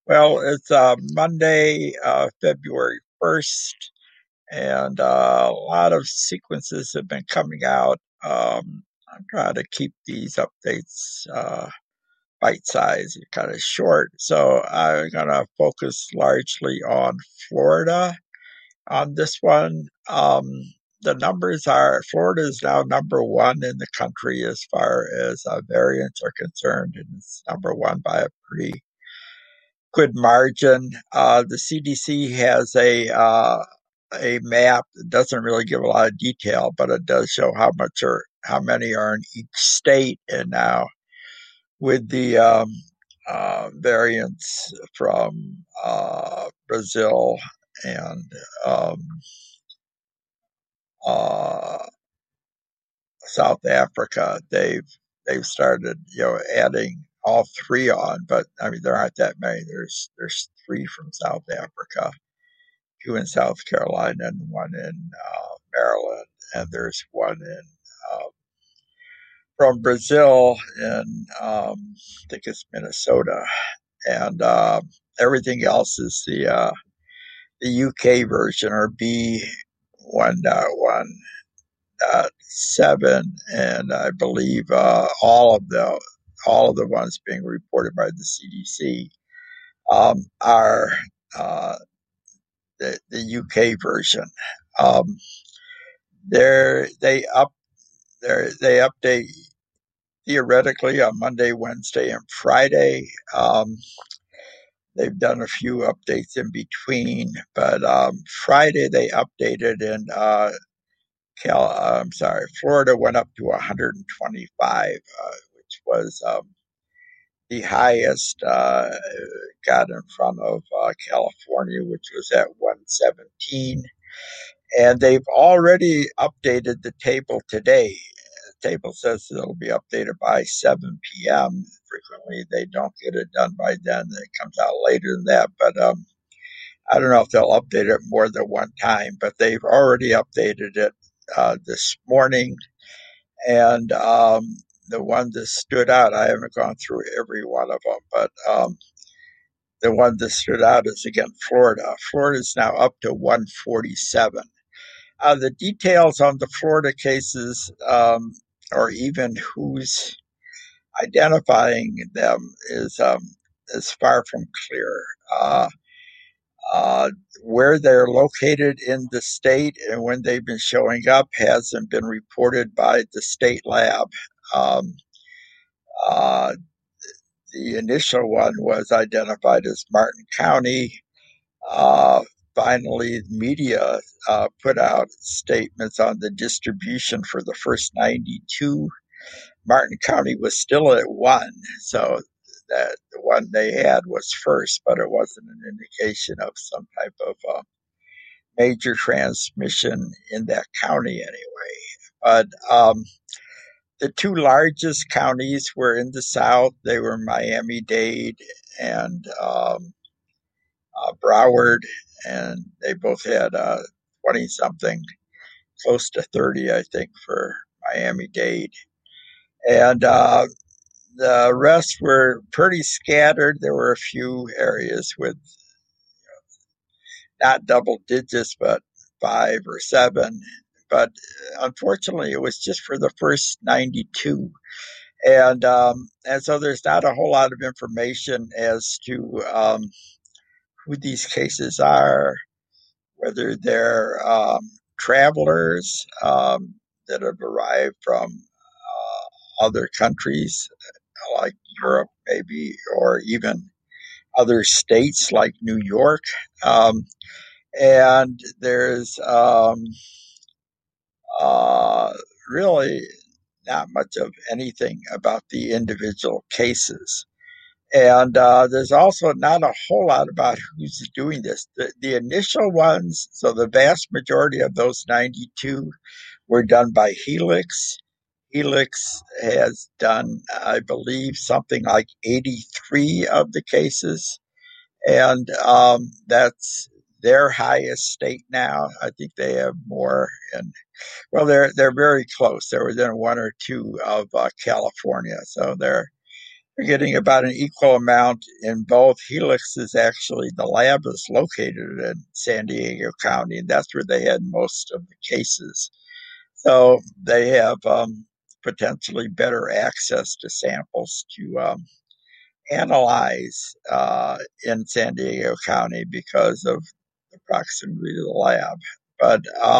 Well, it's Monday, February 1st, and a lot of sequences have been coming out. I'm trying to keep these updates bite sized, kind of short. So I'm going to focus largely on Florida on this one. The numbers are Florida is now number one in the country as far as variants are concerned, and it's number one by a pretty good margin. The CDC has a map that doesn't really give a lot of detail, but it does show how many are in each state. And now with the variants from Brazil and um, uh, South Africa, they've started adding all three on, but I mean there aren't that many. There's three from South Africa, two in South Carolina, and one in Maryland, and there's one in from Brazil in I think it's Minnesota, and everything else is the UK version or B.1.1.7, and I believe all of the ones being reported by the CDC are uh, the UK version. Um, they they up they update theoretically on Monday, Wednesday, and Friday. They've done a few updates in between, but Friday they updated and I'm sorry, Florida went up to 125, which was the highest. Got in front of California, which was at 117. And they've already updated the table today. The table says it'll be updated by 7 p.m. Frequently, they don't get it done by then. It comes out later than that. But I don't know if they'll update it more than one time, but they've already updated it this morning. And the one that stood out, I haven't gone through every one of them, but the one that stood out is again Florida. Florida is now up to 147. The details on the Florida cases, or even who's identifying them, is far from clear. Uh, where they're located in the state and when they've been showing up hasn't been reported by the state lab. Um, uh, the initial one was identified as Martin County. Uh, Finally, media put out statements on the distribution for the first 92. Martin County was still at one, so that the one they had was first, but it wasn't an indication of some type of major transmission in that county anyway. But the two largest counties were in the south. They were Miami-Dade and Broward, and they both had 20 something, close to 30, I think, for Miami Dade. And the rest were pretty scattered. There were a few areas with not double digits, but five or seven. But unfortunately, it was just for the first 92. And so there's not a whole lot of information as to who these cases are, whether they're travelers that have arrived from other countries like Europe, maybe, or even other states like New York. And there's uh, really not much of anything about the individual cases. And there's also not a whole lot about who's doing this. The initial ones, so the vast majority of those 92 were done by Helix. Helix has done, I believe, something like 83 of the cases, and that's their highest state now. I think they have more, and well, they're very close. They're within one or two of California, so they're We're getting about an equal amount in both. Helix is actually, the lab is located in San Diego County, and that's where they had most of the cases. So they have potentially better access to samples to analyze in San Diego County because of the proximity to the lab. But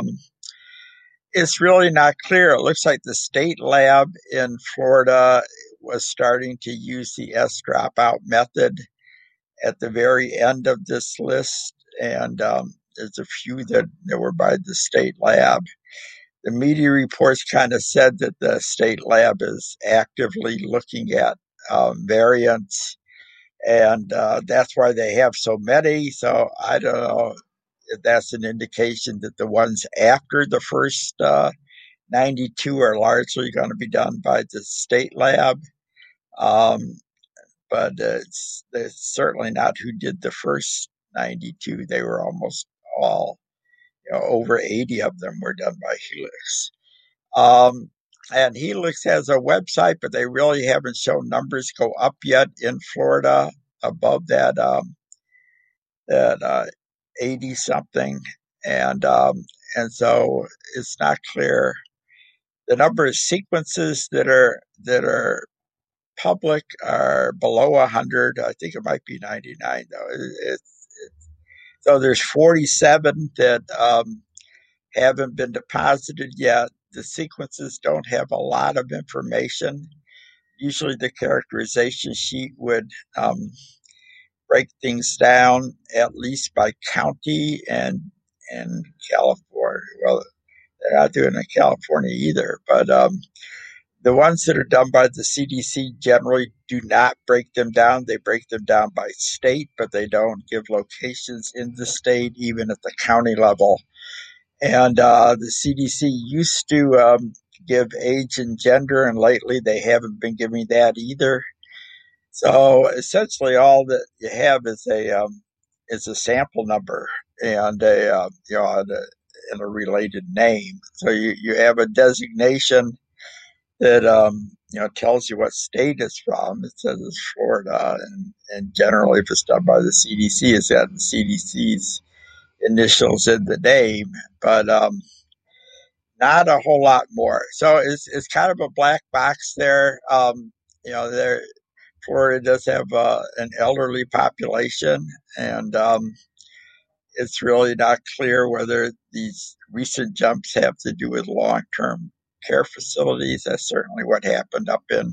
it's really not clear. It looks like the state lab in Florida was starting to use the S dropout method at the very end of this list, and there's a few that were by the state lab. The media reports kind of said that the state lab is actively looking at variants, and that's why they have so many. So I don't know if that's an indication that the ones after the first 92 are largely going to be done by the state lab. Um, but it's certainly not who did the first 92. They were almost all, over 80 of them were done by Helix. Um, and Helix has a website, but they really haven't shown numbers go up yet in Florida above that 80 something, and so it's not clear the number of sequences that are public are below 100. I think it might be 99 though. So there's 47 that haven't been deposited yet. The sequences don't have a lot of information. Usually the characterization sheet would break things down at least by county and California. Well, they're not doing it in California either, but the ones that are done by the CDC generally do not break them down. They break them down by state, but they don't give locations in the state, even at the county level. And the CDC used to give age and gender, and lately they haven't been giving that either. So essentially, all that you have is a sample number and and a related name. So you have a designation that tells you what state it's from. It says it's Florida, and generally, if it's done by the CDC, it's got the CDC's initials in the name, but not a whole lot more. So it's kind of a black box there. There Florida does have an elderly population, and it's really not clear whether these recent jumps have to do with long-term care facilities. That's certainly what happened up in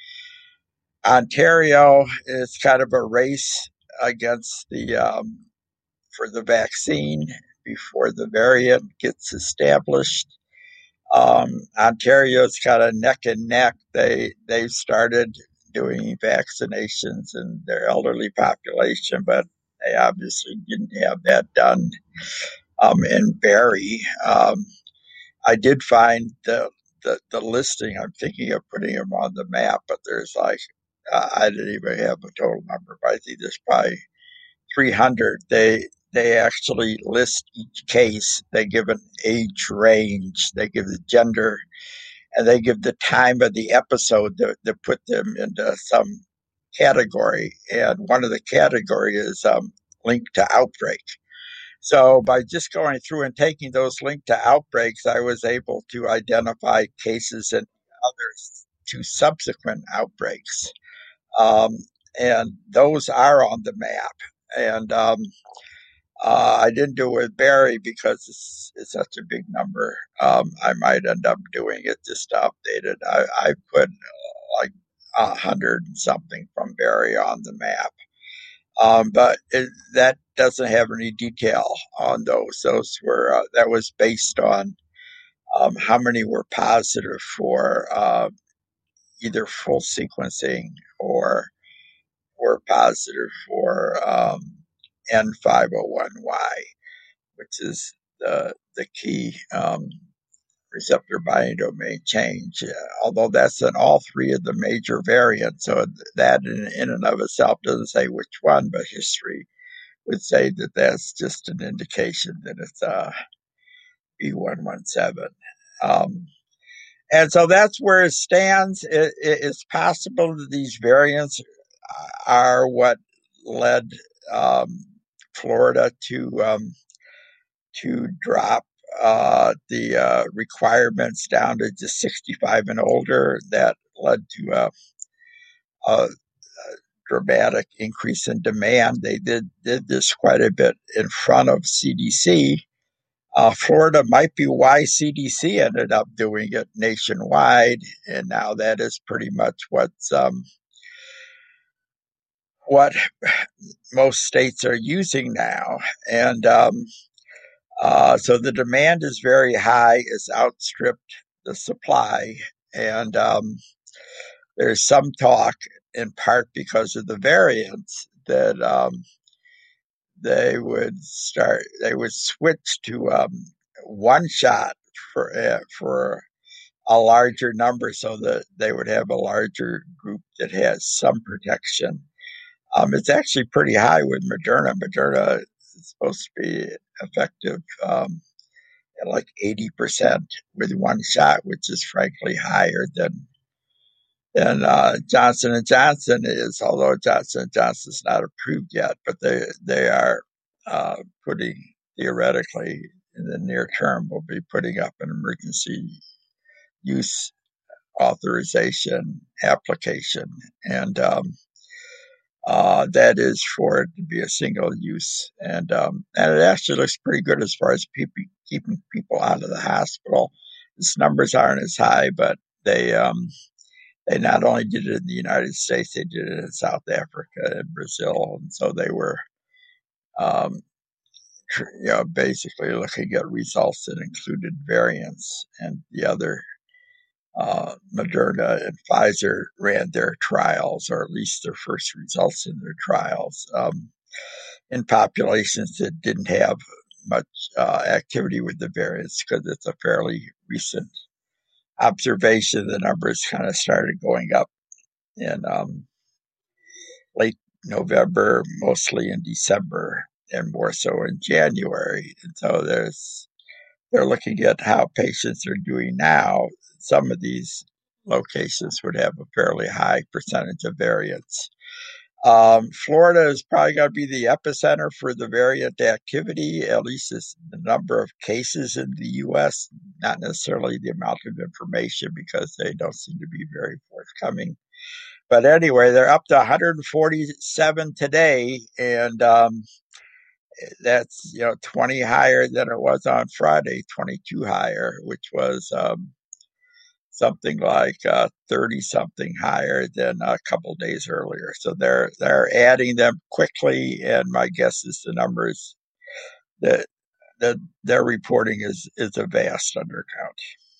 Ontario. It's kind of a race against the for the vaccine before the variant gets established. Ontario's kind of neck and neck. They've started doing vaccinations in their elderly population, but they obviously didn't have that done in Barrie. I did find the listing. I'm thinking of putting them on the map, but there's like I didn't even have a total number, but I think there's probably 300. They actually list each case. They give an age range. They give the gender, and they give the time of the episode that put them into some category. And one of the category is linked to outbreak. So by just going through and taking those linked to outbreaks, I was able to identify cases and others to subsequent outbreaks. Um, and those are on the map. And I didn't do it with Barrie because it's such a big number. I might end up doing it just to update it. I put like 100 and something from Barrie on the map. But that doesn't have any detail on those. Those were that was based on how many were positive for either full sequencing or were positive for N501Y, which is the key receptor binding domain change. Although that's in all three of the major variants, so that in and of itself doesn't say which one, but history would say that that's just an indication that it's B117. Um, And so that's where it stands. It's possible that these variants are what led um, Florida to drop the requirements down to just 65 and older. That led to a dramatic increase in demand. They did this quite a bit in front of CDC. Florida might be why CDC ended up doing it nationwide, and now that is pretty much what most states are using now. And so the demand is very high; it's outstripped the supply, and there's some talk, in part because of the variants, that they would switch to one shot for a larger number, so that they would have a larger group that has some protection. It's actually pretty high with Moderna. Moderna is supposed to be effective at like 80% with one shot, which is frankly higher than Johnson and Johnson is. Although Johnson and Johnson is not approved yet, but they are putting, theoretically, in the near term, will be putting up an emergency use authorization application, and that is for it to be a single use, and it actually looks pretty good as far as keeping people out of the hospital. Its numbers aren't as high, but they not only did it in the United States, they did it in South Africa and Brazil, and so they were um, basically looking at results that included variants, and the other Moderna and Pfizer ran their trials, or at least their first results in their trials, in populations that didn't have much activity with the variants, because it's a fairly recent observation. The numbers kind of started going up in late November, mostly in December, and more so in January. And so they're looking at how patients are doing now. Some of these locations would have a fairly high percentage of variants. Florida is probably going to be the epicenter for the variant activity, at least as the number of cases in the U.S., not necessarily the amount of information, because they don't seem to be very forthcoming. But anyway, they're up to 147 today, and that's 20 higher than it was on Friday, 22 higher, which was something like 30 something higher than a couple days earlier. So they're adding them quickly, and my guess is the numbers that they're reporting is a vast undercount.